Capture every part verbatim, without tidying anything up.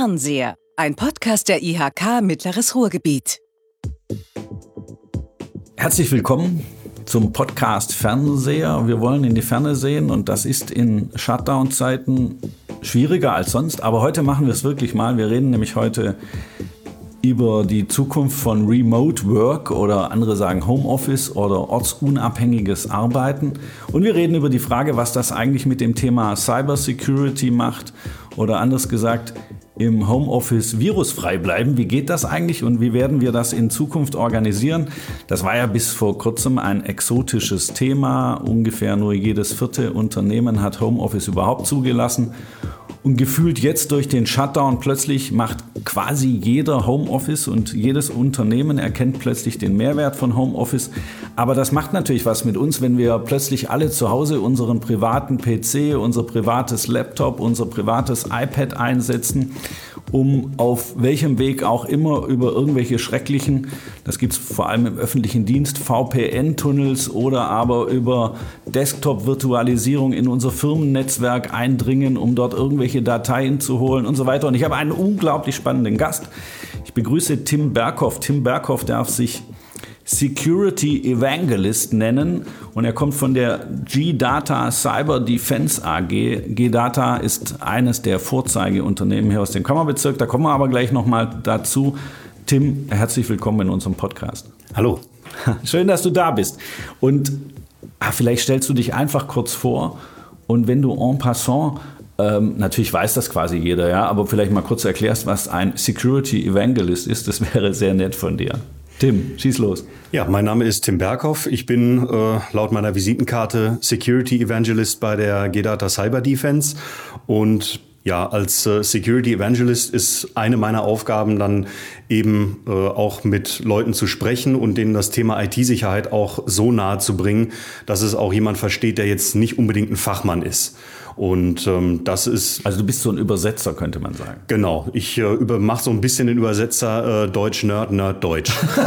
Fernseher, ein Podcast der I H K Mittleres Ruhrgebiet. Herzlich willkommen zum Podcast Fernseher. Wir wollen in die Ferne sehen und das ist in Shutdown-Zeiten schwieriger als sonst. Aber heute machen wir es wirklich mal. Wir reden nämlich heute über die Zukunft von Remote Work oder andere sagen Homeoffice oder ortsunabhängiges Arbeiten. Und wir reden über die Frage, was das eigentlich mit dem Thema Cybersecurity macht oder anders gesagt, im Homeoffice virusfrei bleiben. Wie geht das eigentlich und wie werden wir das in Zukunft organisieren? Das war ja bis vor kurzem ein exotisches Thema. Ungefähr nur jedes vierte Unternehmen hat Homeoffice überhaupt zugelassen. Und gefühlt jetzt durch den Shutdown plötzlich macht quasi jeder Homeoffice und jedes Unternehmen erkennt plötzlich den Mehrwert von Homeoffice. Aber das macht natürlich was mit uns, wenn wir plötzlich alle zu Hause unseren privaten P C, unser privates Laptop, unser privates iPad einsetzen, um auf welchem Weg auch immer über irgendwelche schrecklichen, das gibt es vor allem im öffentlichen Dienst, V P N-Tunnels oder aber über Desktop-Virtualisierung in unser Firmennetzwerk eindringen, um dort irgendwelche Dateien zu holen und so weiter. Und ich habe einen unglaublich spannenden Gast. Ich begrüße Tim Berghoff. Tim Berghoff darf sich Security Evangelist nennen und er kommt von der G-Data Cyber Defense A G. G-Data ist eines der Vorzeigeunternehmen hier aus dem Kammerbezirk. Da kommen wir aber gleich nochmal dazu. Tim, herzlich willkommen in unserem Podcast. Hallo. Schön, dass du da bist. Und ah, vielleicht stellst du dich einfach kurz vor und wenn du en passant, ähm, natürlich weiß das quasi jeder, ja, aber vielleicht mal kurz erklärst, was ein Security Evangelist ist, das wäre sehr nett von dir. Tim, schieß los. Ja, mein Name ist Tim Berghoff. Ich bin äh, laut meiner Visitenkarte Security Evangelist bei der G-Data Cyber Defense. Und ja, als äh, Security Evangelist ist eine meiner Aufgaben dann eben äh, auch mit Leuten zu sprechen und denen das Thema I T-Sicherheit auch so nahe zu bringen, dass es auch jemand versteht, der jetzt nicht unbedingt ein Fachmann ist. Und ähm, das ist... Also du bist so ein Übersetzer, könnte man sagen. Genau, ich äh, über, mache so ein bisschen den Übersetzer äh, Deutsch-Nerd, Nerd-Deutsch,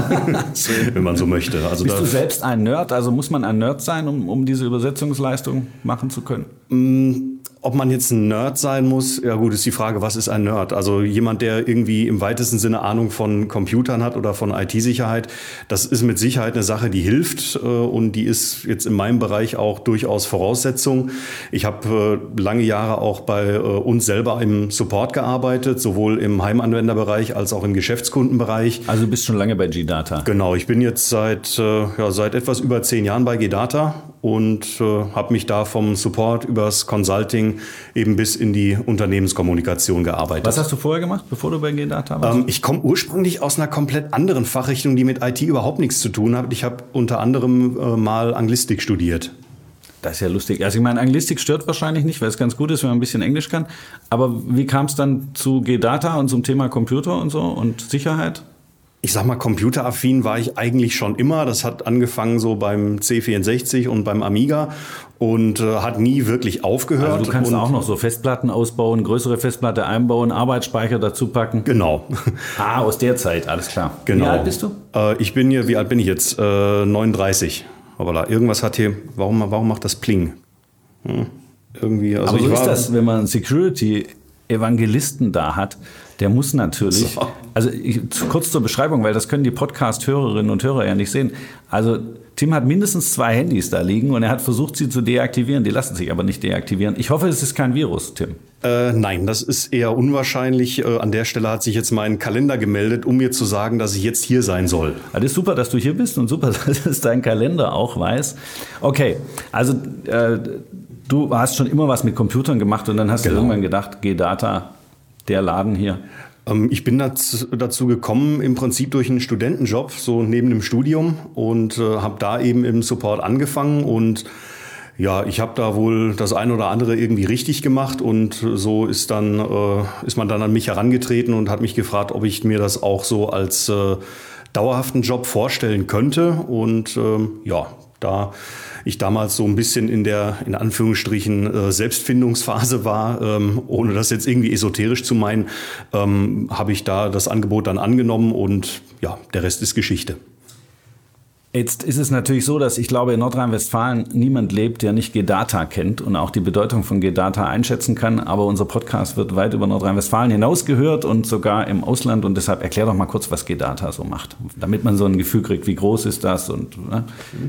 wenn man so möchte. Also bist da, du selbst ein Nerd? Also muss man ein Nerd sein, um, um diese Übersetzungsleistung machen zu können? Mh, Ob man jetzt ein Nerd sein muss, ja gut, ist die Frage, was ist ein Nerd? Also jemand, der irgendwie im weitesten Sinne Ahnung von Computern hat oder von I T-Sicherheit, das ist mit Sicherheit eine Sache, die hilft äh, und die ist jetzt in meinem Bereich auch durchaus Voraussetzung. Ich habe äh, lange Jahre auch bei äh, uns selber im Support gearbeitet, sowohl im Heimanwenderbereich als auch im Geschäftskundenbereich. Also du bist schon lange bei G-Data? Genau, ich bin jetzt seit, äh, ja, seit etwas über zehn Jahren bei G-Data und äh, habe mich da vom Support übers Consulting eben bis in die Unternehmenskommunikation gearbeitet. Was hast du vorher gemacht, bevor du bei G-Data warst? Ähm, ich komme ursprünglich aus einer komplett anderen Fachrichtung, die mit I T überhaupt nichts zu tun hat. Ich habe unter anderem äh, mal Anglistik studiert. Das ist ja lustig. Also ich meine, Anglistik stört wahrscheinlich nicht, weil es ganz gut ist, wenn man ein bisschen Englisch kann. Aber wie kam es dann zu G-Data und zum Thema Computer und so und Sicherheit? Ich sag mal, computeraffin war ich eigentlich schon immer. Das hat angefangen so beim C vierundsechzig und beim Amiga und äh, hat nie wirklich aufgehört. Also du kannst und auch noch so Festplatten ausbauen, größere Festplatte einbauen, Arbeitsspeicher dazu packen. Genau. Ah, aus der Zeit, alles klar. Genau. Wie alt bist du? Äh, ich bin hier, wie alt bin ich jetzt? Äh, neununddreißig. Aber da, irgendwas hat hier, warum, warum macht das Pling? Hm, irgendwie, also Aber so ich ist war, das, wenn man einen Security-Evangelisten da hat, der muss natürlich, so. also ich, kurz zur Beschreibung, weil das können die Podcast-Hörerinnen und Hörer ja nicht sehen. Also Tim hat mindestens zwei Handys da liegen und er hat versucht, sie zu deaktivieren. Die lassen sich aber nicht deaktivieren. Ich hoffe, es ist kein Virus, Tim. Äh, nein, das ist eher unwahrscheinlich. Äh, an der Stelle hat sich jetzt mein Kalender gemeldet, um mir zu sagen, dass ich jetzt hier sein soll. Das ist super, dass du hier bist und super, dass es dein Kalender auch weiß. Okay, also äh, du hast schon immer was mit Computern gemacht und dann hast genau. du irgendwann gedacht, G-Data, der Laden hier. Ähm, ich bin dazu, dazu gekommen im Prinzip durch einen Studentenjob, so neben dem Studium und äh, habe da eben im Support angefangen und ja, ich habe da wohl das ein oder andere irgendwie richtig gemacht und so ist dann äh, ist man dann an mich herangetreten und hat mich gefragt, ob ich mir das auch so als äh, dauerhaften Job vorstellen könnte und ähm, ja, da ich damals so ein bisschen in der, in Anführungsstrichen, äh, Selbstfindungsphase war, ähm, ohne das jetzt irgendwie esoterisch zu meinen, ähm, habe ich da das Angebot dann angenommen und ja, der Rest ist Geschichte. Jetzt ist es natürlich so, dass ich glaube, in Nordrhein-Westfalen niemand lebt, der nicht G-Data kennt und auch die Bedeutung von G-Data einschätzen kann. Aber unser Podcast wird weit über Nordrhein-Westfalen hinaus gehört und sogar im Ausland. Und deshalb erklär doch mal kurz, was G-Data so macht, damit man so ein Gefühl kriegt, wie groß ist das? Und, ne?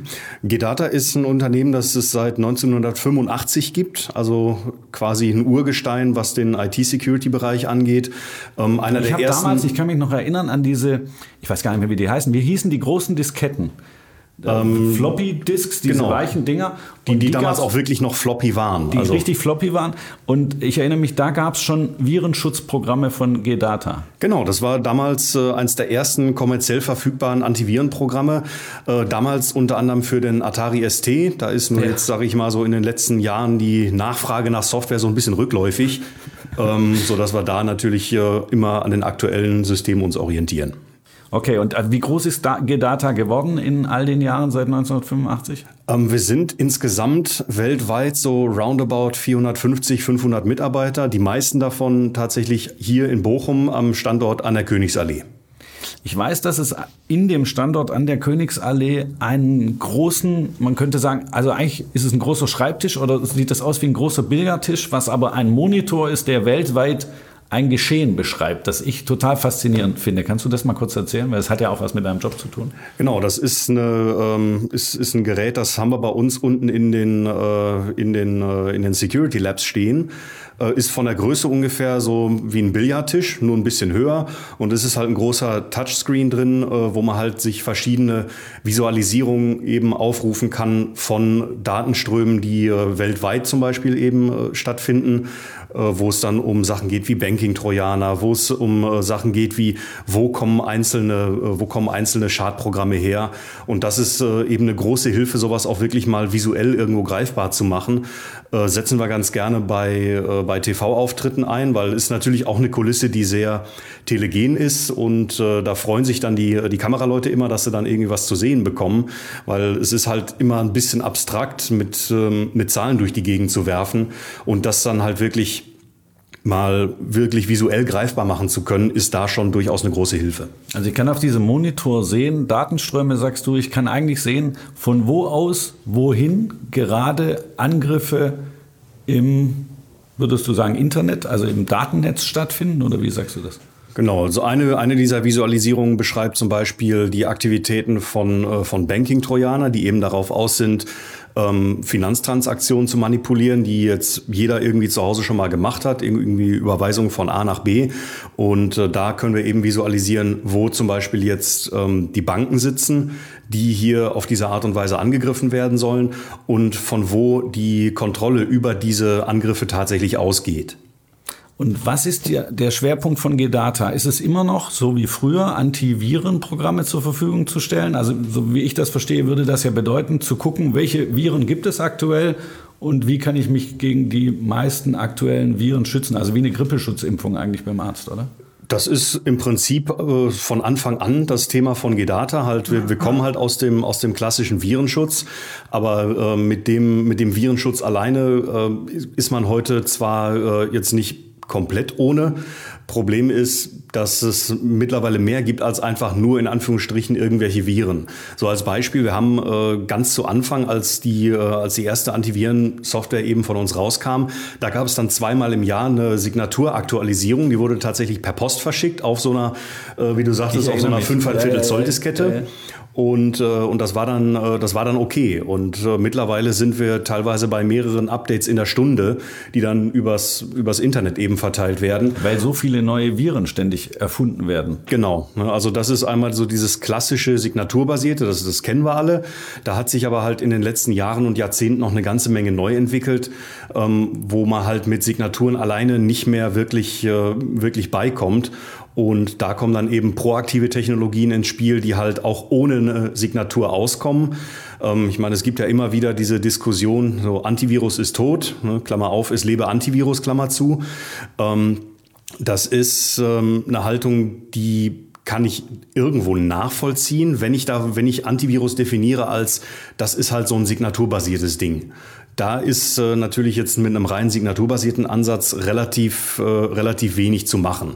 G-Data ist ein Unternehmen, das es seit neunzehnhundertfünfundachtzig gibt, also quasi ein Urgestein, was den I T-Security-Bereich angeht. Ähm, einer ich der ersten. Damals, ich kann mich noch erinnern an diese, ich weiß gar nicht mehr, wie die heißen, wie hießen die großen Disketten? Ähm, Floppy-Disks, diese genau. weichen Dinger. Die, die, die damals auch wirklich noch floppy waren. Die also. richtig floppy waren. Und ich erinnere mich, da gab es schon Virenschutzprogramme von G-Data. Genau, das war damals äh, eines der ersten kommerziell verfügbaren Antivirenprogramme. Äh, damals unter anderem für den Atari S T. Da ist nur ja. jetzt, sage ich mal, so in den letzten Jahren die Nachfrage nach Software so ein bisschen rückläufig. ähm, sodass wir da natürlich äh, immer an den aktuellen Systemen uns orientieren. Okay, und wie groß ist G-Data geworden in all den Jahren seit neunzehnhundertfünfundachtzig? Ähm, wir sind insgesamt weltweit so roundabout vierhundertfünfzig, fünfhundert Mitarbeiter. Die meisten davon tatsächlich hier in Bochum am Standort an der Königsallee. Ich weiß, dass es in dem Standort an der Königsallee einen großen, man könnte sagen, also eigentlich ist es ein großer Schreibtisch oder sieht das aus wie ein großer Billardtisch, was aber ein Monitor ist, der weltweit ein Geschehen beschreibt, das ich total faszinierend finde. Kannst du das mal kurz erzählen? Weil es hat ja auch was mit deinem Job zu tun. Genau, das ist, eine, ähm, ist, ist ein Gerät, das haben wir bei uns unten in den, äh, in den, äh, in den Security Labs stehen. Äh, ist von der Größe ungefähr so wie ein Billardtisch, nur ein bisschen höher. Und es ist halt ein großer Touchscreen drin, äh, wo man halt sich verschiedene Visualisierungen eben aufrufen kann von Datenströmen, die äh, weltweit zum Beispiel eben äh, stattfinden. Wo es dann um Sachen geht wie Banking-Trojaner, wo es um äh, Sachen geht wie, wo kommen einzelne, äh, wo kommen einzelne Schadprogramme her. Und das ist äh, eben eine große Hilfe, sowas auch wirklich mal visuell irgendwo greifbar zu machen. Äh, setzen wir ganz gerne bei, äh, bei T V-Auftritten ein, weil es natürlich auch eine Kulisse, die sehr telegen ist. Und äh, da freuen sich dann die, die Kameraleute immer, dass sie dann irgendwie was zu sehen bekommen. Weil es ist halt immer ein bisschen abstrakt, mit, ähm, mit Zahlen durch die Gegend zu werfen. Und das dann halt wirklich mal wirklich visuell greifbar machen zu können, ist da schon durchaus eine große Hilfe. Also ich kann auf diesem Monitor sehen, Datenströme, sagst du, ich kann eigentlich sehen, von wo aus, wohin gerade Angriffe im, würdest du sagen, Internet, also im Datennetz stattfinden, oder wie sagst du das? Genau, also eine, eine dieser Visualisierungen beschreibt zum Beispiel die Aktivitäten von, von Banking-Trojaner, die eben darauf aus sind, ähm, Finanztransaktionen zu manipulieren, die jetzt jeder irgendwie zu Hause schon mal gemacht hat, irgendwie Überweisungen von A nach B. Und äh, da können wir eben visualisieren, wo zum Beispiel jetzt ähm, die Banken sitzen, die hier auf diese Art und Weise angegriffen werden sollen und von wo die Kontrolle über diese Angriffe tatsächlich ausgeht. Und was ist der, der Schwerpunkt von G-Data? Ist es immer noch, so wie früher, Antivirenprogramme zur Verfügung zu stellen? Also so wie ich das verstehe, würde das ja bedeuten, zu gucken, welche Viren gibt es aktuell und wie kann ich mich gegen die meisten aktuellen Viren schützen? Also wie eine Grippeschutzimpfung eigentlich beim Arzt, oder? Das ist im Prinzip äh, von Anfang an das Thema von G-Data. Halt, wir, wir kommen halt aus dem, aus dem klassischen Virenschutz, aber äh, mit dem, mit dem Virenschutz alleine äh, ist man heute zwar äh, jetzt nicht komplett ohne. Problem ist, dass es mittlerweile mehr gibt als einfach nur in Anführungsstrichen irgendwelche Viren. So als Beispiel, wir haben äh, ganz zu Anfang, als die, äh, als die erste Antiviren-Software eben von uns rauskam, da gab es dann zweimal im Jahr eine Signaturaktualisierung. Die wurde tatsächlich per Post verschickt auf so einer, äh, wie du sagtest, auf so einer fünfeinviertel Zoll Diskette. Ja, ja. Und, äh, und das war dann, äh, das war dann okay. Und äh, mittlerweile sind wir teilweise bei mehreren Updates in der Stunde, die dann übers, übers Internet eben verteilt werden. Weil so viele neue Viren ständig erfunden werden. Genau. Also das ist einmal so dieses klassische Signaturbasierte, das, das kennen wir alle. Da hat sich aber halt in den letzten Jahren und Jahrzehnten noch eine ganze Menge neu entwickelt, ähm, wo man halt mit Signaturen alleine nicht mehr wirklich, äh, wirklich beikommt. Und da kommen dann eben proaktive Technologien ins Spiel, die halt auch ohne eine Signatur auskommen. Ähm, ich meine, es gibt ja immer wieder diese Diskussion, so Antivirus ist tot, ne, Klammer auf, es lebe Antivirus, Klammer zu. Ähm, das ist ähm, eine Haltung, die kann ich irgendwo nachvollziehen, wenn ich da, wenn ich Antivirus definiere als, das ist halt so ein signaturbasiertes Ding. Da ist äh, natürlich jetzt mit einem rein signaturbasierten Ansatz relativ, äh, relativ wenig zu machen.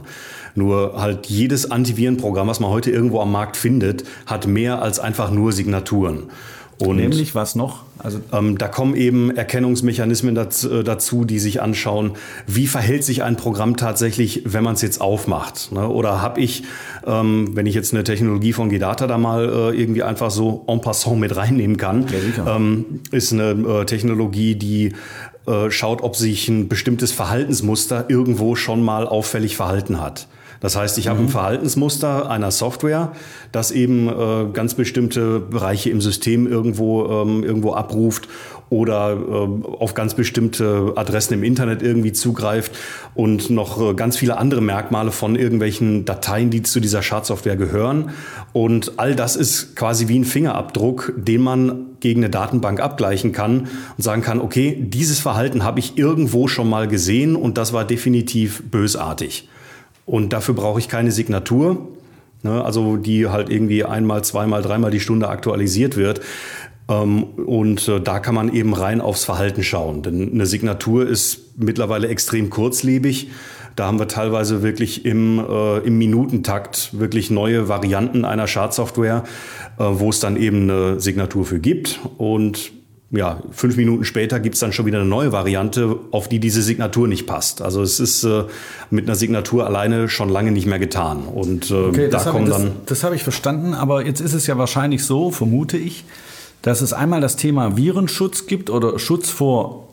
Nur halt jedes Antivirenprogramm, was man heute irgendwo am Markt findet, hat mehr als einfach nur Signaturen. Und nämlich was noch? Also ähm, da kommen eben Erkennungsmechanismen dazu, dazu, die sich anschauen, wie verhält sich ein Programm tatsächlich, wenn man es jetzt aufmacht. Ne? Oder habe ich, ähm, wenn ich jetzt eine Technologie von Gedata da mal äh, irgendwie einfach so en passant mit reinnehmen kann, ja, ähm, ist eine äh, Technologie, die äh, schaut, ob sich ein bestimmtes Verhaltensmuster irgendwo schon mal auffällig verhalten hat. Das heißt, ich habe ein Verhaltensmuster einer Software, das eben äh, ganz bestimmte Bereiche im System irgendwo, ähm, irgendwo abruft oder äh, auf ganz bestimmte Adressen im Internet irgendwie zugreift und noch äh, ganz viele andere Merkmale von irgendwelchen Dateien, die zu dieser Schadsoftware gehören. Und all das ist quasi wie ein Fingerabdruck, den man gegen eine Datenbank abgleichen kann und sagen kann, okay, dieses Verhalten habe ich irgendwo schon mal gesehen und das war definitiv bösartig. Und dafür brauche ich keine Signatur, ne, also die halt irgendwie einmal, zweimal, dreimal die Stunde aktualisiert wird. Ähm, und äh, da kann man eben rein aufs Verhalten schauen. Denn eine Signatur ist mittlerweile extrem kurzlebig. Da haben wir teilweise wirklich im, äh, im Minutentakt wirklich neue Varianten einer Schadsoftware, äh, wo es dann eben eine Signatur für gibt. Und ja, fünf Minuten später gibt's dann schon wieder eine neue Variante, auf die diese Signatur nicht passt. Also es ist äh, mit einer Signatur alleine schon lange nicht mehr getan. Und äh, okay, da das kommen ich, das, dann. Das habe ich verstanden, aber jetzt ist es ja wahrscheinlich so, vermute ich, dass es einmal das Thema Virenschutz gibt oder Schutz vor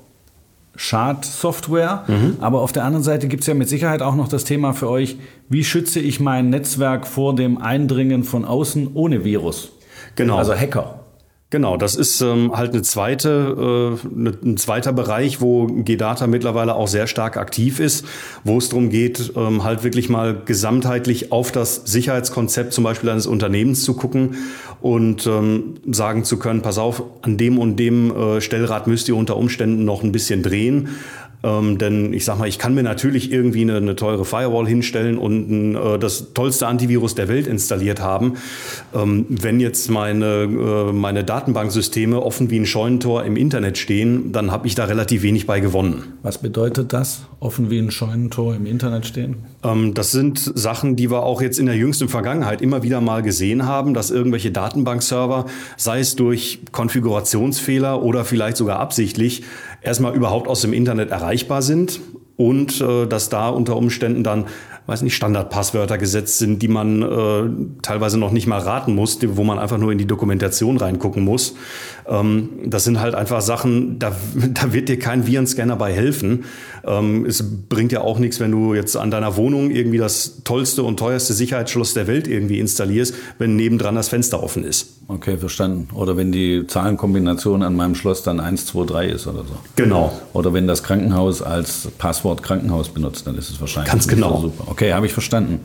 Schadsoftware. Mhm. Aber auf der anderen Seite gibt es ja mit Sicherheit auch noch das Thema für euch, wie schütze ich mein Netzwerk vor dem Eindringen von außen ohne Virus? Genau. Also Hacker. Genau, das ist ähm, halt eine zweite, äh, eine, ein zweiter Bereich, wo Gedata mittlerweile auch sehr stark aktiv ist, wo es darum geht, ähm, halt wirklich mal gesamtheitlich auf das Sicherheitskonzept zum Beispiel eines Unternehmens zu gucken und ähm, sagen zu können, pass auf, an dem und dem äh, Stellrad müsst ihr unter Umständen noch ein bisschen drehen. Ähm, denn ich sag mal, ich kann mir natürlich irgendwie eine, eine teure Firewall hinstellen und ein, äh, das tollste Antivirus der Welt installiert haben. Ähm, wenn jetzt meine, äh, meine Datenbanksysteme offen wie ein Scheunentor im Internet stehen, dann habe ich da relativ wenig bei gewonnen. Was bedeutet das, offen wie ein Scheunentor im Internet stehen? Ähm, das sind Sachen, die wir auch jetzt in der jüngsten Vergangenheit immer wieder mal gesehen haben, dass irgendwelche Datenbankserver, sei es durch Konfigurationsfehler oder vielleicht sogar absichtlich, erstmal überhaupt aus dem Internet erreichbar sind und äh, dass da unter Umständen dann, weiß nicht, Standardpasswörter gesetzt sind, die man äh, teilweise noch nicht mal raten muss, wo man einfach nur in die Dokumentation reingucken muss. Ähm, das sind halt einfach Sachen, da, da wird dir kein Virenscanner bei helfen. Ähm, es bringt ja auch nichts, wenn du jetzt an deiner Wohnung irgendwie das tollste und teuerste Sicherheitsschloss der Welt irgendwie installierst, wenn nebendran das Fenster offen ist. Okay, verstanden. Oder wenn die Zahlenkombination an meinem Schloss dann eins, zwei, drei ist oder so. Genau. Oder wenn das Krankenhaus als Passwort Krankenhaus benutzt, dann ist es wahrscheinlich ganz genau so super. Okay, habe ich verstanden.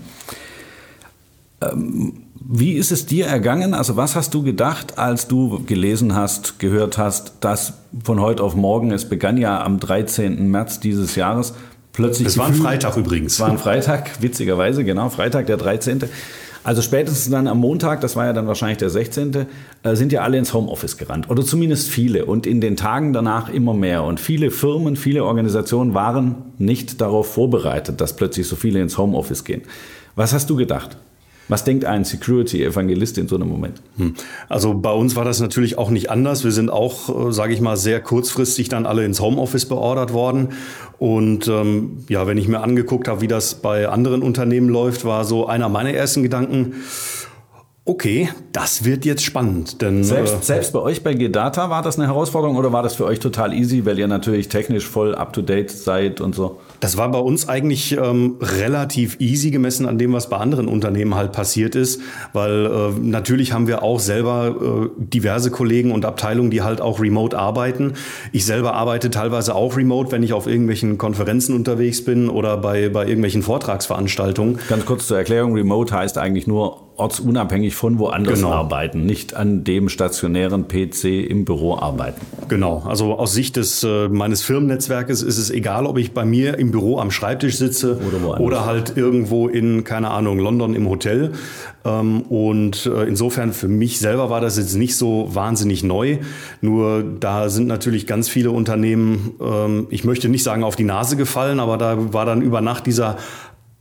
Ähm, wie ist es dir ergangen? Also was hast du gedacht, als du gelesen hast, gehört hast, dass von heute auf morgen, es begann ja am dreizehnten März dieses Jahres, plötzlich... Das war ein Freitag übrigens. Es war ein Freitag, witzigerweise, genau, Freitag der dreizehnte Also spätestens dann am Montag, das war ja dann wahrscheinlich der sechzehnte, äh, sind ja alle ins Homeoffice gerannt. Oder zumindest viele. Und in den Tagen danach immer mehr. Und viele Firmen, viele Organisationen waren nicht darauf vorbereitet, dass plötzlich so viele ins Homeoffice gehen. Was hast du gedacht? Was denkt ein Security-Evangelist in so einem Moment? Also bei uns war das natürlich auch nicht anders. Wir sind auch, sage ich mal, sehr kurzfristig dann alle ins Homeoffice beordert worden. Und ähm, ja, wenn ich mir angeguckt habe, wie das bei anderen Unternehmen läuft, war so einer meiner ersten Gedanken, okay, das wird jetzt spannend. Denn, selbst, äh, selbst bei euch bei Gedata war das eine Herausforderung oder war das für euch total easy, weil ihr natürlich technisch voll up-to-date seid und so? Das war bei uns eigentlich ähm, relativ easy gemessen an dem, was bei anderen Unternehmen halt passiert ist, weil äh, natürlich haben wir auch selber äh, diverse Kollegen und Abteilungen, die halt auch remote arbeiten. Ich selber arbeite teilweise auch remote, wenn ich auf irgendwelchen Konferenzen unterwegs bin oder bei, bei irgendwelchen Vortragsveranstaltungen. Ganz kurz zur Erklärung, remote heißt eigentlich nur ortsunabhängig von woanders genau. arbeiten, nicht an dem stationären P C im Büro arbeiten. Genau, also aus Sicht des äh, meines Firmennetzwerkes ist es egal, ob ich bei mir im Büro am Schreibtisch sitze oder, oder halt irgendwo in, keine Ahnung, London im Hotel. Ähm, und äh, insofern für mich selber war das jetzt nicht so wahnsinnig neu. Nur da sind natürlich ganz viele Unternehmen, ähm, ich möchte nicht sagen auf die Nase gefallen, aber da war dann über Nacht dieser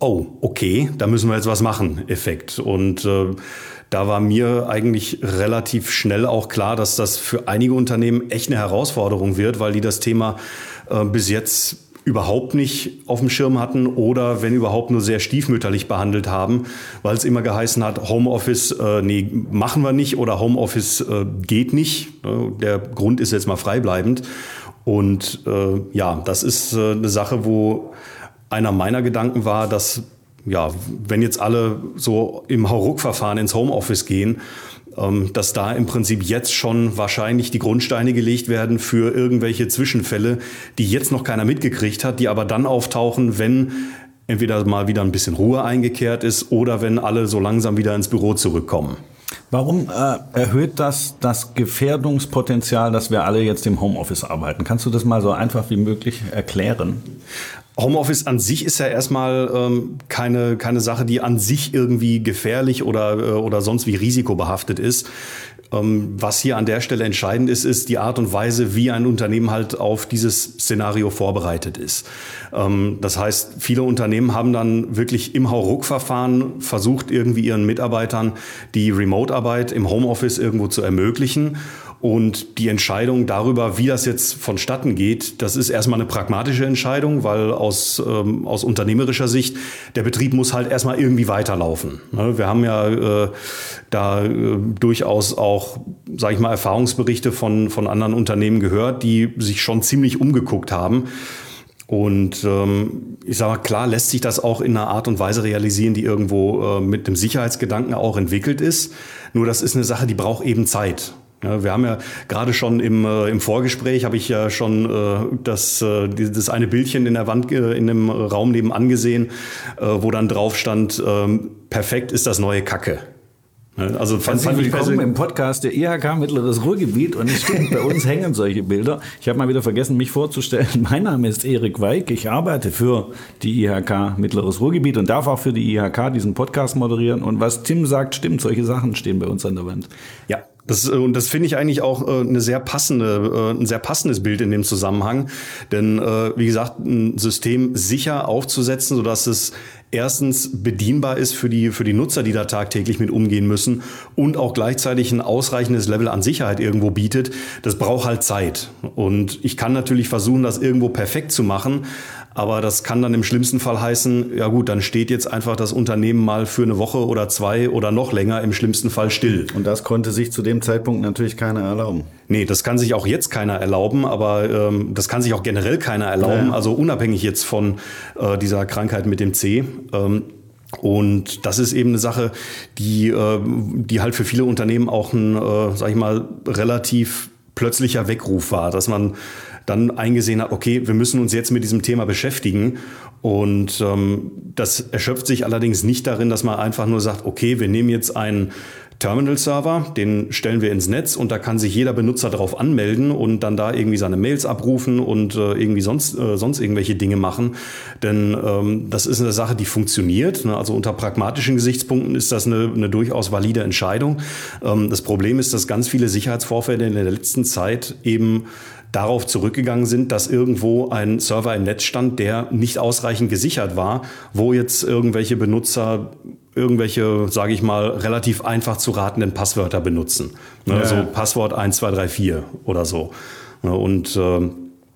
oh, okay, da müssen wir jetzt was machen, Effekt. Und äh, da war mir eigentlich relativ schnell auch klar, dass das für einige Unternehmen echt eine Herausforderung wird, weil die das Thema äh, bis jetzt überhaupt nicht auf dem Schirm hatten oder wenn überhaupt nur sehr stiefmütterlich behandelt haben, weil es immer geheißen hat, Homeoffice, äh, nee, machen wir nicht oder Homeoffice äh, geht nicht. Der Grund ist jetzt mal freibleibend. Und äh, ja, das ist äh, eine Sache, wo einer meiner Gedanken war, dass ja, wenn jetzt alle so im Hauruck-Verfahren ins Homeoffice gehen, dass da im Prinzip jetzt schon wahrscheinlich die Grundsteine gelegt werden für irgendwelche Zwischenfälle, die jetzt noch keiner mitgekriegt hat, die aber dann auftauchen, wenn entweder mal wieder ein bisschen Ruhe eingekehrt ist oder wenn alle so langsam wieder ins Büro zurückkommen. Warum äh, erhöht das das Gefährdungspotenzial, dass wir alle jetzt im Homeoffice arbeiten? Kannst du das mal so einfach wie möglich erklären? Homeoffice an sich ist ja erstmal ähm, keine, keine Sache, die an sich irgendwie gefährlich oder, äh, oder sonst wie risikobehaftet ist. Ähm, was hier an der Stelle entscheidend ist, ist die Art und Weise, wie ein Unternehmen halt auf dieses Szenario vorbereitet ist. Ähm, das heißt, viele Unternehmen haben dann wirklich im Hauruck-Verfahren versucht, irgendwie ihren Mitarbeitern die Remote-Arbeit im Homeoffice irgendwo zu ermöglichen. Und die Entscheidung darüber, wie das jetzt vonstatten geht, das ist erstmal eine pragmatische Entscheidung, weil aus, ähm, aus unternehmerischer Sicht, der Betrieb muss halt erstmal irgendwie weiterlaufen. Ne? Wir haben ja äh, da äh, durchaus auch, sage ich mal, Erfahrungsberichte von, von anderen Unternehmen gehört, die sich schon ziemlich umgeguckt haben. Und ähm, ich sage mal, klar lässt sich das auch in einer Art und Weise realisieren, die irgendwo äh, mit dem Sicherheitsgedanken auch entwickelt ist. Nur das ist eine Sache, die braucht eben Zeit. Ja, wir haben ja gerade schon im, äh, im Vorgespräch, habe ich ja schon äh, das, äh, das eine Bildchen in der Wand, äh, in dem Raum nebenan gesehen, äh, wo dann drauf stand, äh, perfekt ist das neue Kacke. Also fand, fand ich willkommen im Podcast der I H K Mittleres Ruhrgebiet und es stimmt, bei uns hängen solche Bilder. Ich habe mal wieder vergessen, mich vorzustellen. Mein Name ist Erik Weig, ich arbeite für die I H K Mittleres Ruhrgebiet und darf auch für die I H K diesen Podcast moderieren. Und was Tim sagt, stimmt, solche Sachen stehen bei uns an der Wand. Ja. Das, und das finde ich eigentlich auch äh, eine sehr passende, äh, ein sehr passendes Bild in dem Zusammenhang. Denn äh, wie gesagt, ein System sicher aufzusetzen, sodass es erstens bedienbar ist für die, für die Nutzer, die da tagtäglich mit umgehen müssen und auch gleichzeitig ein ausreichendes Level an Sicherheit irgendwo bietet, das braucht halt Zeit. Und ich kann natürlich versuchen, das irgendwo perfekt zu machen. Aber das kann dann im schlimmsten Fall heißen, ja gut, dann steht jetzt einfach das Unternehmen mal für eine Woche oder zwei oder noch länger im schlimmsten Fall still. Und das konnte sich zu dem Zeitpunkt natürlich keiner erlauben. Nee, das kann sich auch jetzt keiner erlauben, aber ähm, das kann sich auch generell keiner erlauben, ja. Also unabhängig jetzt von äh, dieser Krankheit mit dem C. Ähm, Und das ist eben eine Sache, die, äh, die halt für viele Unternehmen auch ein, äh, sag ich mal, relativ plötzlicher Weckruf war, dass man dann eingesehen hat, okay, wir müssen uns jetzt mit diesem Thema beschäftigen. Und ähm, das erschöpft sich allerdings nicht darin, dass man einfach nur sagt, okay, wir nehmen jetzt einen Terminal-Server, den stellen wir ins Netz und da kann sich jeder Benutzer darauf anmelden und dann da irgendwie seine Mails abrufen und äh, irgendwie sonst, äh, sonst irgendwelche Dinge machen. Denn ähm, das ist eine Sache, die funktioniert. Ne? Also unter pragmatischen Gesichtspunkten ist das eine, eine durchaus valide Entscheidung. Ähm, das Problem ist, dass ganz viele Sicherheitsvorfälle in der letzten Zeit eben darauf zurückgegangen sind, dass irgendwo ein Server im Netz stand, der nicht ausreichend gesichert war, wo jetzt irgendwelche Benutzer irgendwelche, sage ich mal, relativ einfach zu ratenden Passwörter benutzen. Ne, ja. So Passwort eins zwei drei vier oder so. Ne, und äh,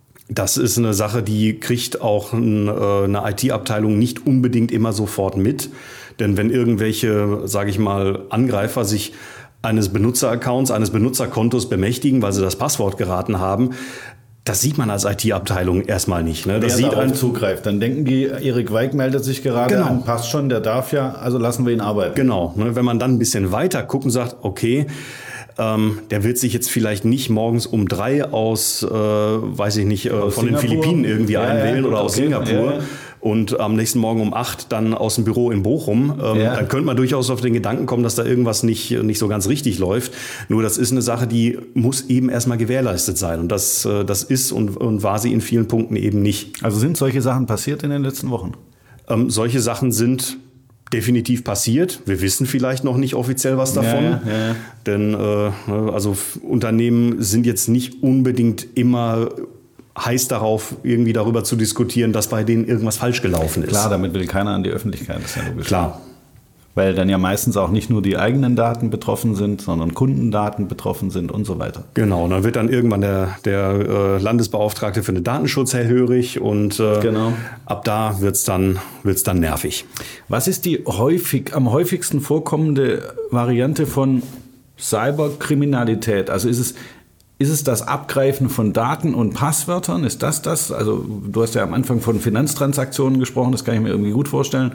das ist eine Sache, die kriegt auch ein, äh, eine I T-Abteilung nicht unbedingt immer sofort mit. Denn wenn irgendwelche, sage ich mal, Angreifer sich eines Benutzeraccounts, eines Benutzerkontos bemächtigen, weil sie das Passwort geraten haben, das sieht man als I T-Abteilung erstmal nicht. Ne? Das Wer sieht darauf zugreift, dann denken die, Erik Weig meldet sich gerade genau. an, passt schon, der darf ja, also lassen wir ihn arbeiten. Genau, ne? Wenn man dann ein bisschen weiter guckt und sagt, okay, ähm, der wird sich jetzt vielleicht nicht morgens um drei aus, äh, weiß ich nicht, äh, von Singapur? den Philippinen irgendwie ja, einwählen ja, oder okay. aus Singapur. Ja. Und am nächsten Morgen um acht dann aus dem Büro in Bochum. Ähm, ja. Dann könnte man durchaus auf den Gedanken kommen, dass da irgendwas nicht, nicht so ganz richtig läuft. Nur das ist eine Sache, die muss eben erstmal gewährleistet sein. Und das, das ist und, und war sie in vielen Punkten eben nicht. Also sind solche Sachen passiert in den letzten Wochen? Ähm, solche Sachen sind definitiv passiert. Wir wissen vielleicht noch nicht offiziell was davon. Ja, ja, ja. Denn äh, also Unternehmen sind jetzt nicht unbedingt immer heiß darauf, irgendwie darüber zu diskutieren, dass bei denen irgendwas falsch gelaufen ist. Klar, damit will keiner an die Öffentlichkeit, das ist ja logisch. Klar. Weil dann ja meistens auch nicht nur die eigenen Daten betroffen sind, sondern Kundendaten betroffen sind und so weiter. Genau, und dann wird dann irgendwann der, der äh, Landesbeauftragte für den Datenschutz hellhörig und äh, genau. ab da wird es dann, wird's dann nervig. Was ist die häufig, am häufigsten vorkommende Variante von Cyberkriminalität? Also ist es, ist es das Abgreifen von Daten und Passwörtern? Ist das das? Also du hast ja am Anfang von Finanztransaktionen gesprochen, das kann ich mir irgendwie gut vorstellen.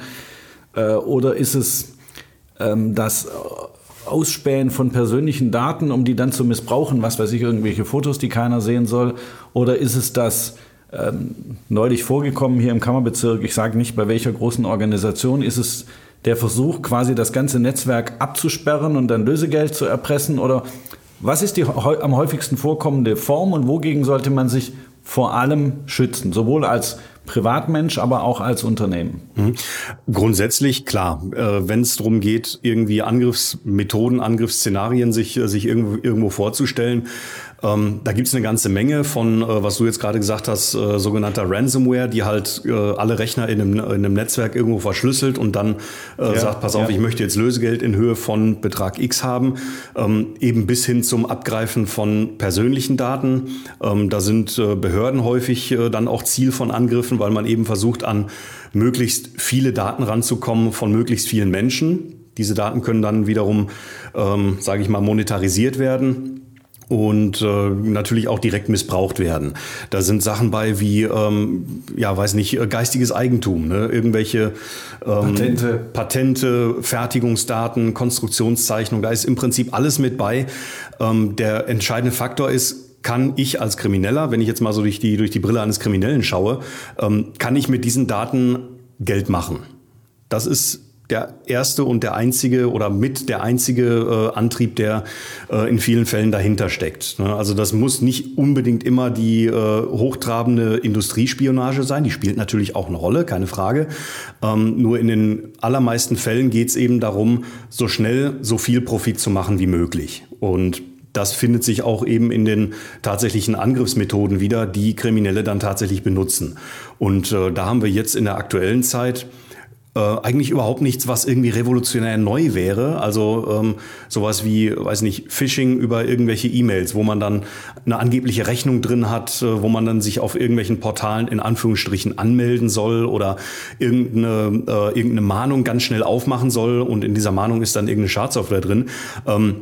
Oder ist es ähm, das Ausspähen von persönlichen Daten, um die dann zu missbrauchen, was weiß ich, irgendwelche Fotos, die keiner sehen soll? Oder ist es das ähm, neulich vorgekommen hier im Kammerbezirk, ich sage nicht bei welcher großen Organisation, ist es der Versuch, quasi das ganze Netzwerk abzusperren und dann Lösegeld zu erpressen? Oder was ist die am häufigsten vorkommende Form und wogegen sollte man sich vor allem schützen, sowohl als Privatmensch, aber auch als Unternehmen? Mhm. Grundsätzlich, klar, äh, wenn es darum geht, irgendwie Angriffsmethoden, Angriffsszenarien sich, sich irgendwo, irgendwo vorzustellen, ähm, da gibt's eine ganze Menge von, äh, was du jetzt gerade gesagt hast, äh, sogenannter Ransomware, die halt äh, alle Rechner in einem, in einem Netzwerk irgendwo verschlüsselt und dann äh, ja, sagt, pass auf, ja. ich möchte jetzt Lösegeld in Höhe von Betrag X haben, ähm, eben bis hin zum Abgreifen von persönlichen Daten. Ähm, da sind äh, Behörden häufig äh, dann auch Ziel von Angriffen, weil man eben versucht, an möglichst viele Daten ranzukommen von möglichst vielen Menschen. Diese Daten können dann wiederum, ähm, sage ich mal, monetarisiert werden und äh, natürlich auch direkt missbraucht werden. Da sind Sachen bei wie, ähm, ja, weiß nicht, geistiges Eigentum, ne? Irgendwelche ähm, Patente. Patente, Fertigungsdaten, Konstruktionszeichnung, da ist im Prinzip alles mit bei. Ähm, der entscheidende Faktor ist, kann ich als Krimineller, wenn ich jetzt mal so durch die, durch die Brille eines Kriminellen schaue, ähm, kann ich mit diesen Daten Geld machen? Das ist der erste und der einzige oder mit der einzige äh, Antrieb, der äh, in vielen Fällen dahinter steckt. Ne? Also das muss nicht unbedingt immer die äh, hochtrabende Industriespionage sein. Die spielt natürlich auch eine Rolle, keine Frage. Ähm, nur in den allermeisten Fällen geht es eben darum, so schnell so viel Profit zu machen wie möglich. Und das findet sich auch eben in den tatsächlichen Angriffsmethoden wieder, die Kriminelle dann tatsächlich benutzen. Und äh, da haben wir jetzt in der aktuellen Zeit Äh, eigentlich überhaupt nichts, was irgendwie revolutionär neu wäre. Also ähm, sowas wie, weiß nicht, Phishing über irgendwelche E-Mails, wo man dann eine angebliche Rechnung drin hat, äh, wo man dann sich auf irgendwelchen Portalen in Anführungsstrichen anmelden soll oder irgendeine, äh, irgendeine Mahnung ganz schnell aufmachen soll und in dieser Mahnung ist dann irgendeine Schadsoftware drin. Ähm,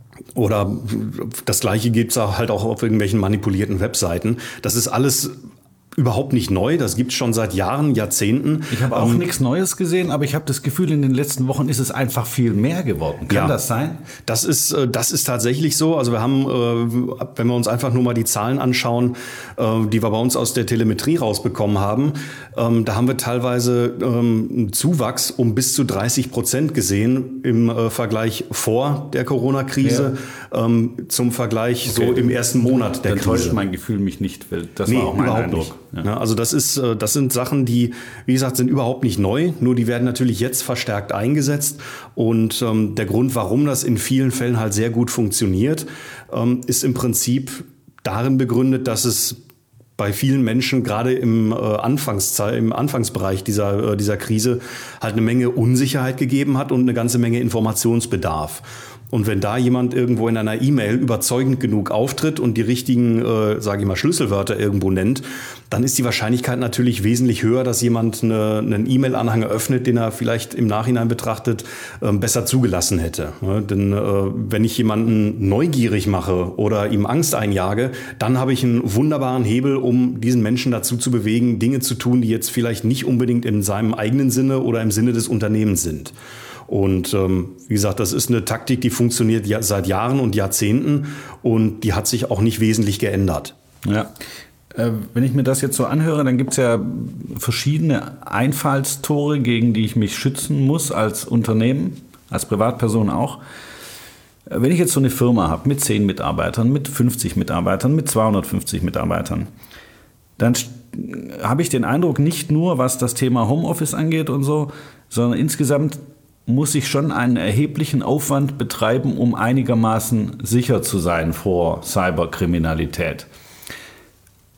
oder das Gleiche gibt's auch halt auch auf irgendwelchen manipulierten Webseiten. Das ist alles überhaupt nicht neu, das gibt es schon seit Jahren, Jahrzehnten. Ich habe auch ähm, nichts Neues gesehen, aber ich habe das Gefühl, in den letzten Wochen ist es einfach viel mehr geworden. Kann ja, das sein? Das ist, das ist tatsächlich so. Also wir haben, wenn wir uns einfach nur mal die Zahlen anschauen, die wir bei uns aus der Telemetrie rausbekommen haben, da haben wir teilweise einen Zuwachs um bis zu dreißig Prozent gesehen im Vergleich vor der Corona-Krise ja. zum Vergleich okay. so im ersten Monat der Dann Krise. Dann täuscht mein Gefühl mich nicht, weil das nee, war auch mein überhaupt Eindruck. Nicht. Ja. Also das ist, das sind Sachen, die, wie gesagt, sind überhaupt nicht neu, nur die werden natürlich jetzt verstärkt eingesetzt. Und ähm, der Grund, warum das in vielen Fällen halt sehr gut funktioniert, ähm, ist im Prinzip darin begründet, dass es bei vielen Menschen gerade im, äh, Anfangszeit, im Anfangsbereich dieser, äh, dieser Krise halt eine Menge Unsicherheit gegeben hat und eine ganze Menge Informationsbedarf. Und wenn da jemand irgendwo in einer E-Mail überzeugend genug auftritt und die richtigen, äh, sage ich mal, Schlüsselwörter irgendwo nennt, dann ist die Wahrscheinlichkeit natürlich wesentlich höher, dass jemand eine, einen E-Mail-Anhang öffnet, den er vielleicht im Nachhinein betrachtet äh, besser zugelassen hätte. Ja, denn äh, wenn ich jemanden neugierig mache oder ihm Angst einjage, dann habe ich einen wunderbaren Hebel, um diesen Menschen dazu zu bewegen, Dinge zu tun, die jetzt vielleicht nicht unbedingt in seinem eigenen Sinne oder im Sinne des Unternehmens sind. Und ähm, wie gesagt, das ist eine Taktik, die funktioniert ja seit Jahren und Jahrzehnten und die hat sich auch nicht wesentlich geändert. Ja, äh, wenn ich mir das jetzt so anhöre, dann gibt es ja verschiedene Einfallstore, gegen die ich mich schützen muss als Unternehmen, als Privatperson auch. Wenn ich jetzt so eine Firma habe mit zehn Mitarbeitern, mit fünfzig Mitarbeitern, mit zweihundertfünfzig Mitarbeitern, dann habe ich den Eindruck, nicht nur was das Thema Homeoffice angeht und so, sondern insgesamt muss ich schon einen erheblichen Aufwand betreiben, um einigermaßen sicher zu sein vor Cyberkriminalität.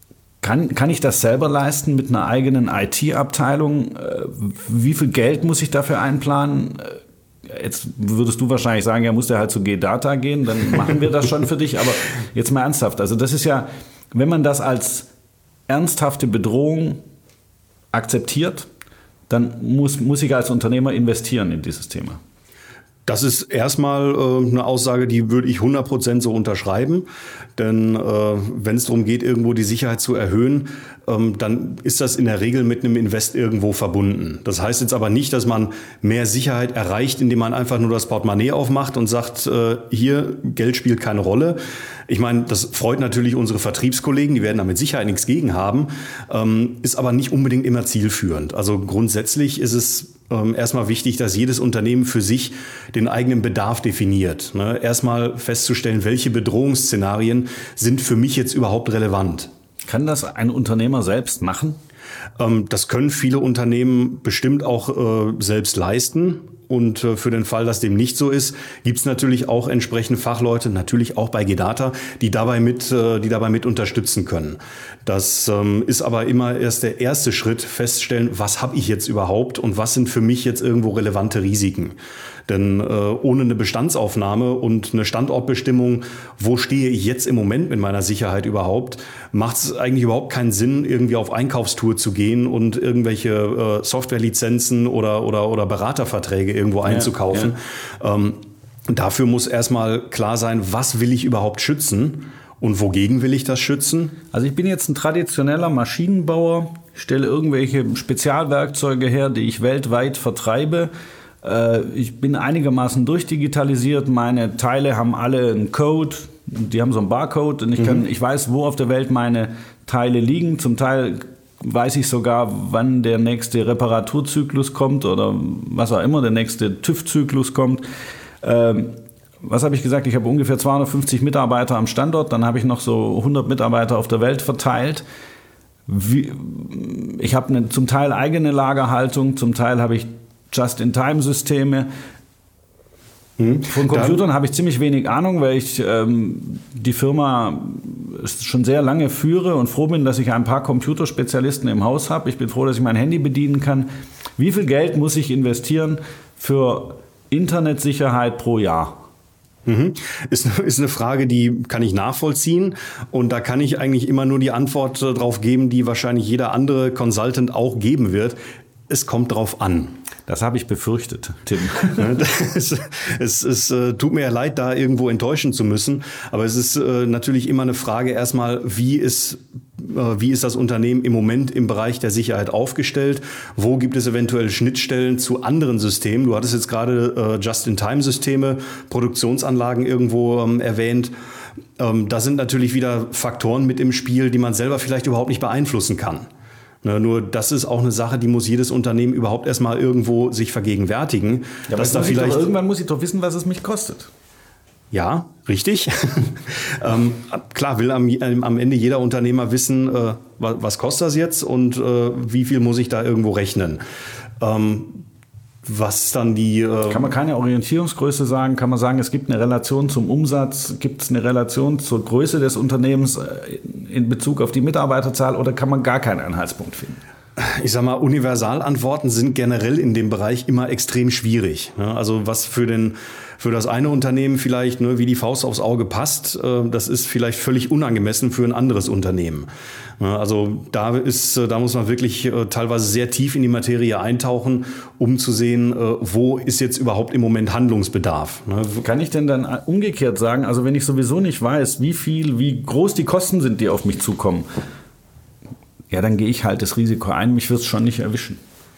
Kann, kann ich das selber leisten mit einer eigenen I T-Abteilung? Wie viel Geld muss ich dafür einplanen? Jetzt würdest du wahrscheinlich sagen, ja, muss der halt zu G-Data gehen, dann machen wir das schon für dich. Aber jetzt mal ernsthaft. Also das ist ja, wenn man das als ernsthafte Bedrohung akzeptiert, dann muss, muss ich als Unternehmer investieren in dieses Thema. Das ist erstmal äh, eine Aussage, die würde ich hundert Prozent so unterschreiben. Denn äh, wenn es darum geht, irgendwo die Sicherheit zu erhöhen, ähm, dann ist das in der Regel mit einem Invest irgendwo verbunden. Das heißt jetzt aber nicht, dass man mehr Sicherheit erreicht, indem man einfach nur das Portemonnaie aufmacht und sagt, äh, hier, Geld spielt keine Rolle. Ich meine, das freut natürlich unsere Vertriebskollegen, die werden da mit Sicherheit nichts gegen haben, ähm, ist aber nicht unbedingt immer zielführend. Also grundsätzlich ist es ähm, erstmal wichtig, dass jedes Unternehmen für sich den eigenen Bedarf definiert. Ne? Erstmal festzustellen, welche Bedrohungsszenarien sind für mich jetzt überhaupt relevant. Kann das ein Unternehmer selbst machen? Ähm, das können viele Unternehmen bestimmt auch äh, selbst leisten. Und äh, für den Fall, dass dem nicht so ist, gibt es natürlich auch entsprechende Fachleute, natürlich auch bei G-Data, die dabei mit, äh, die dabei mit unterstützen können. Das ähm, ist aber immer erst der erste Schritt, feststellen, was habe ich jetzt überhaupt und was sind für mich jetzt irgendwo relevante Risiken. Denn äh, ohne eine Bestandsaufnahme und eine Standortbestimmung, wo stehe ich jetzt im Moment mit meiner Sicherheit überhaupt, macht es eigentlich überhaupt keinen Sinn, irgendwie auf Einkaufstour zu gehen und irgendwelche äh, Softwarelizenzen oder, oder, oder Beraterverträge irgendwo einzukaufen. Ja, ja. Ähm, dafür muss erstmal klar sein, was will ich überhaupt schützen und wogegen will ich das schützen? Also ich bin jetzt ein traditioneller Maschinenbauer, stelle irgendwelche Spezialwerkzeuge her, die ich weltweit vertreibe. Ich bin einigermaßen durchdigitalisiert. Meine Teile haben alle einen Code. Die haben so einen Barcode. Und ich, kann, mhm. ich weiß, wo auf der Welt meine Teile liegen. Zum Teil weiß ich sogar, wann der nächste Reparaturzyklus kommt oder was auch immer, der nächste TÜV-Zyklus kommt. Ähm, was habe ich gesagt? Ich habe ungefähr zweihundertfünfzig Mitarbeiter am Standort. Dann habe ich noch so hundert Mitarbeiter auf der Welt verteilt. Wie, ich habe eine zum Teil eigene Lagerhaltung. Zum Teil habe ich Just-in-Time-Systeme. Hm. Von Computern habe ich ziemlich wenig Ahnung, weil ich ähm, die Firma schon sehr lange führe und froh bin, dass ich ein paar Computerspezialisten im Haus habe. Ich bin froh, dass ich mein Handy bedienen kann. Wie viel Geld muss ich investieren für Internetsicherheit pro Jahr? Mhm. Ist, ist eine Frage, die kann ich nachvollziehen und da kann ich eigentlich immer nur die Antwort äh, drauf geben, die wahrscheinlich jeder andere Consultant auch geben wird. Es kommt drauf an. Das habe ich befürchtet, Tim. es es, es äh, tut mir ja leid, da irgendwo enttäuschen zu müssen. Aber es ist äh, natürlich immer eine Frage erstmal, wie ist, äh, wie ist das Unternehmen im Moment im Bereich der Sicherheit aufgestellt? Wo gibt es eventuell Schnittstellen zu anderen Systemen? Du hattest jetzt gerade äh, Just-in-Time-Systeme, Produktionsanlagen irgendwo ähm, erwähnt. Ähm, da sind natürlich wieder Faktoren mit im Spiel, die man selber vielleicht überhaupt nicht beeinflussen kann. Na, nur das ist auch eine Sache, die muss jedes Unternehmen überhaupt erstmal irgendwo sich vergegenwärtigen. Ja, dass da muss vielleicht doch, irgendwann muss ich doch wissen, was es mich kostet. Ja, richtig. ähm, klar will am, am Ende jeder Unternehmer wissen, äh, was, was kostet das jetzt und äh, wie viel muss ich da irgendwo rechnen. Ähm, Was dann die... Äh Kann man keine Orientierungsgröße sagen? Kann man sagen, es gibt eine Relation zum Umsatz? Gibt es eine Relation zur Größe des Unternehmens in Bezug auf die Mitarbeiterzahl? Oder kann man gar keinen Anhaltspunkt finden? Ich sag mal, Universalantworten sind generell in dem Bereich immer extrem schwierig. Also was für den... Für das eine Unternehmen vielleicht, ne, wie die Faust aufs Auge passt, äh, das ist vielleicht völlig unangemessen für ein anderes Unternehmen. Ja, also da ist, da muss man wirklich äh, teilweise sehr tief in die Materie eintauchen, um zu sehen, äh, wo ist jetzt überhaupt im Moment Handlungsbedarf. Ne? Kann ich denn dann umgekehrt sagen, also wenn ich sowieso nicht weiß, wie viel, wie groß die Kosten sind, die auf mich zukommen, ja, dann gehe ich halt das Risiko ein, mich wird es schon nicht erwischen.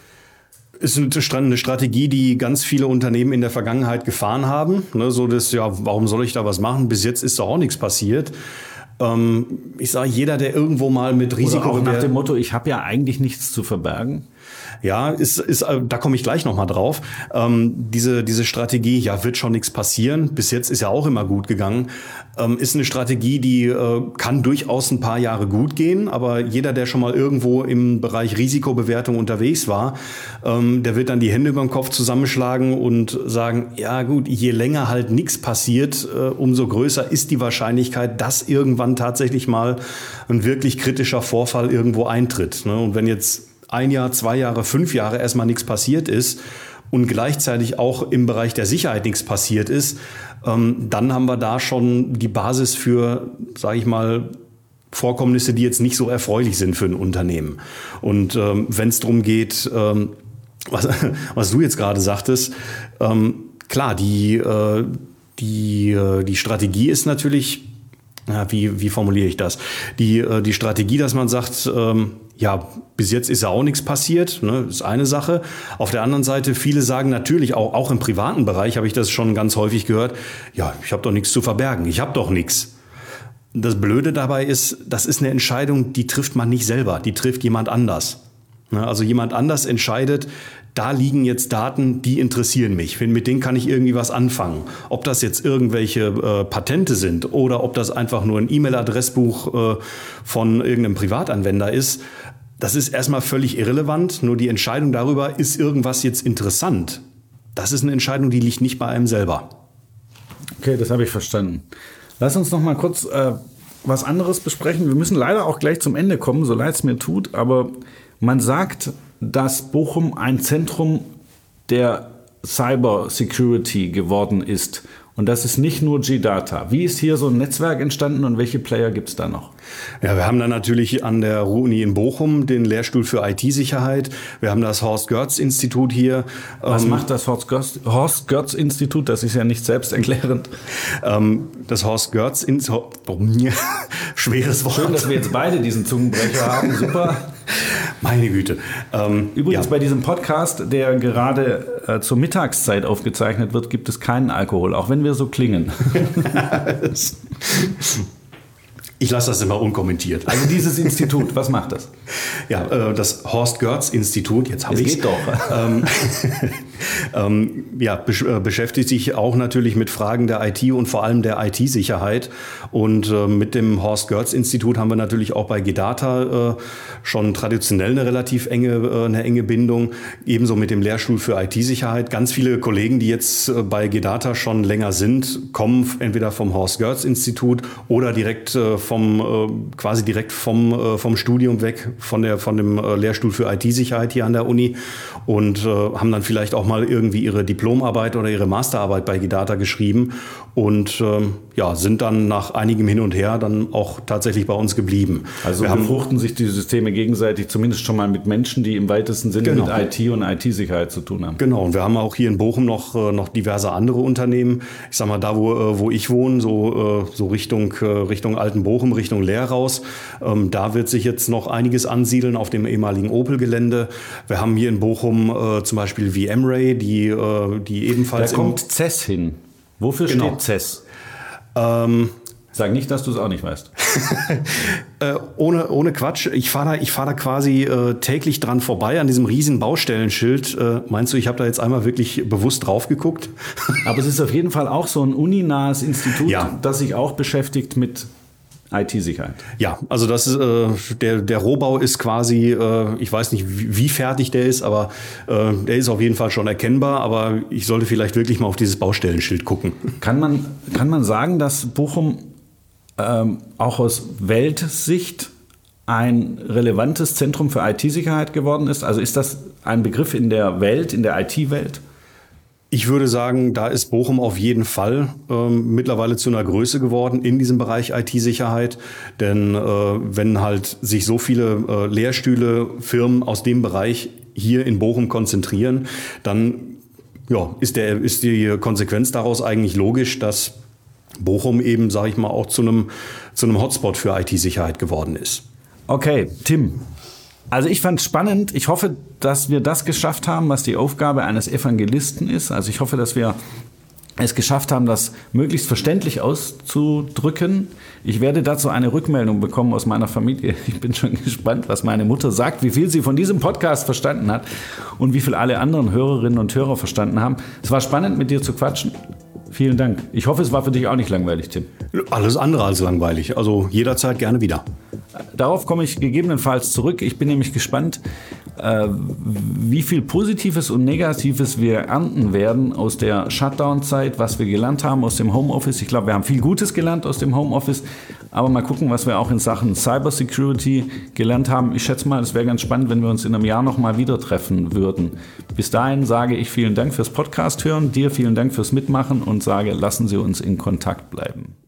Ist eine Strategie, die ganz viele Unternehmen in der Vergangenheit gefahren haben. Ne, so das, ja, warum soll ich da was machen? Bis jetzt ist da auch nichts passiert. Ähm, ich sage, jeder, der irgendwo mal mit Risiko... Oder auch nach dem Motto, ich habe ja eigentlich nichts zu verbergen. Ja, ist, ist, da komme ich gleich nochmal drauf. Ähm, diese, diese Strategie, ja, wird schon nichts passieren. Bis jetzt ist ja auch immer gut gegangen. Ähm, ist eine Strategie, die äh, kann durchaus ein paar Jahre gut gehen. Aber jeder, der schon mal irgendwo im Bereich Risikobewertung unterwegs war, ähm, der wird dann die Hände über den Kopf zusammenschlagen und sagen, ja gut, je länger halt nichts passiert, äh, umso größer ist die Wahrscheinlichkeit, dass irgendwann tatsächlich mal ein wirklich kritischer Vorfall irgendwo eintritt. Ne? Und wenn jetzt ein Jahr, zwei Jahre, fünf Jahre erstmal nichts passiert ist und gleichzeitig auch im Bereich der Sicherheit nichts passiert ist, ähm, dann haben wir da schon die Basis für, sage ich mal, Vorkommnisse, die jetzt nicht so erfreulich sind für ein Unternehmen. Und ähm, wenn es darum geht, ähm, was, was du jetzt gerade sagtest, ähm, klar, die, äh, die, äh, die Strategie ist natürlich, ja, wie, wie formuliere ich das? Die, äh, die Strategie, dass man sagt, ähm, ja, bis jetzt ist ja auch nichts passiert, ne, ist eine Sache. Auf der anderen Seite, viele sagen natürlich, auch, auch im privaten Bereich habe ich das schon ganz häufig gehört, ja, ich habe doch nichts zu verbergen, ich habe doch nichts. Das Blöde dabei ist, das ist eine Entscheidung, die trifft man nicht selber, die trifft jemand anders. Ne, also jemand anders entscheidet, da liegen jetzt Daten, die interessieren mich. Mit denen kann ich irgendwie was anfangen. Ob das jetzt irgendwelche äh, Patente sind oder ob das einfach nur ein E-Mail-Adressbuch äh, von irgendeinem Privatanwender ist, das ist erstmal völlig irrelevant. Nur die Entscheidung darüber, ist irgendwas jetzt interessant, das ist eine Entscheidung, die liegt nicht bei einem selber. Okay, das habe ich verstanden. Lass uns noch mal kurz äh, was anderes besprechen. Wir müssen leider auch gleich zum Ende kommen, so leid es mir tut, aber man sagt, dass Bochum ein Zentrum der Cyber Security geworden ist. Und das ist nicht nur G-Data. Wie ist hier so ein Netzwerk entstanden und welche Player gibt es da noch? Ja, wir haben dann natürlich an der Ruhr-Uni in Bochum den Lehrstuhl für I T-Sicherheit. Wir haben das Horst-Görz-Institut hier. Was ähm, macht das Horst-Görz-Institut? Das ist ja nicht selbsterklärend. Ähm, das Horst-Görz-Institut... Oh, schweres Wort. Schön, dass wir jetzt beide diesen Zungenbrecher haben. Super. Meine Güte. Ähm, Übrigens ja. bei diesem Podcast, der gerade äh, zur Mittagszeit aufgezeichnet wird, gibt es keinen Alkohol, auch wenn wir so klingen. Ich lasse das immer unkommentiert. Also dieses Institut, was macht das? Ja, das Horst-Görz-Institut, jetzt habe ich es. geht doch. Ähm, ähm, ja, besch- beschäftigt sich auch natürlich mit Fragen der I T und vor allem der I T-Sicherheit. Und äh, mit dem Horst-Görz-Institut haben wir natürlich auch bei G-Data äh, schon traditionell eine relativ enge, äh, eine enge Bindung. Ebenso mit dem Lehrstuhl für I T-Sicherheit. Ganz viele Kollegen, die jetzt äh, bei G-Data schon länger sind, kommen entweder vom Horst-Görz-Institut oder direkt äh, vom äh, quasi direkt vom äh, vom Studium weg, von der von dem äh, Lehrstuhl für I T-Sicherheit hier an der Uni und äh, haben dann vielleicht auch mal irgendwie ihre Diplomarbeit oder ihre Masterarbeit bei G-Data geschrieben und äh, ja, sind dann nach einigem Hin und Her dann auch tatsächlich bei uns geblieben. Also wir befruchten sich die Systeme gegenseitig, zumindest schon mal mit Menschen, die im weitesten Sinne genau. mit I T und I T-Sicherheit zu tun haben. Genau, und wir haben auch hier in Bochum noch, noch diverse andere Unternehmen. Ich sag mal, da wo, wo ich wohne, so, so Richtung, Richtung Altenbochum, Richtung Leer raus, ähm, da wird sich jetzt noch einiges ansiedeln auf dem ehemaligen Opel-Gelände. Wir haben hier in Bochum äh, zum Beispiel VMray, die, äh, die ebenfalls... Da kommt C E S hin. Wofür genau. steht C E S? Ähm, Sag nicht, dass du es auch nicht weißt. äh, ohne, ohne Quatsch. Ich fahre da, ich fahr da quasi äh, täglich dran vorbei an diesem riesen Baustellenschild. Äh, meinst du, ich habe da jetzt einmal wirklich bewusst drauf geguckt? Aber es ist auf jeden Fall auch so ein uninahes Institut, ja. das sich auch beschäftigt mit I T-Sicherheit. Ja, also das ist, äh, der, der Rohbau ist quasi, äh, ich weiß nicht, wie, wie fertig der ist, aber äh, der ist auf jeden Fall schon erkennbar. Aber ich sollte vielleicht wirklich mal auf dieses Baustellenschild gucken. Kann man, kann man sagen, dass Bochum ähm, auch aus Weltsicht ein relevantes Zentrum für I T-Sicherheit geworden ist? Also ist das ein Begriff in der Welt, in der I T-Welt? Ich würde sagen, da ist Bochum auf jeden Fall ähm, mittlerweile zu einer Größe geworden in diesem Bereich I T-Sicherheit. Denn äh, wenn halt sich so viele äh, Lehrstühle, Firmen aus dem Bereich hier in Bochum konzentrieren, dann ja, ist, der, ist die Konsequenz daraus eigentlich logisch, dass Bochum eben, sage ich mal, auch zu einem, zu einem Hotspot für I T-Sicherheit geworden ist. Okay, Tim. Also ich fand es spannend. Ich hoffe, dass wir das geschafft haben, was die Aufgabe eines Evangelisten ist. Also ich hoffe, dass wir es geschafft haben, das möglichst verständlich auszudrücken. Ich werde dazu eine Rückmeldung bekommen aus meiner Familie. Ich bin schon gespannt, was meine Mutter sagt, wie viel sie von diesem Podcast verstanden hat und wie viel alle anderen Hörerinnen und Hörer verstanden haben. Es war spannend, mit dir zu quatschen. Vielen Dank. Ich hoffe, es war für dich auch nicht langweilig, Tim. Alles andere als langweilig. Also jederzeit gerne wieder. Darauf komme ich gegebenenfalls zurück. Ich bin nämlich gespannt, äh, wie viel Positives und Negatives wir ernten werden aus der Shutdown-Zeit, was wir gelernt haben aus dem Homeoffice. Ich glaube, wir haben viel Gutes gelernt aus dem Homeoffice, aber mal gucken, was wir auch in Sachen Cybersecurity gelernt haben. Ich schätze mal, es wäre ganz spannend, wenn wir uns in einem Jahr nochmal wieder treffen würden. Bis dahin sage ich vielen Dank fürs Podcast hören, dir vielen Dank fürs Mitmachen und sage, lassen Sie uns in Kontakt bleiben.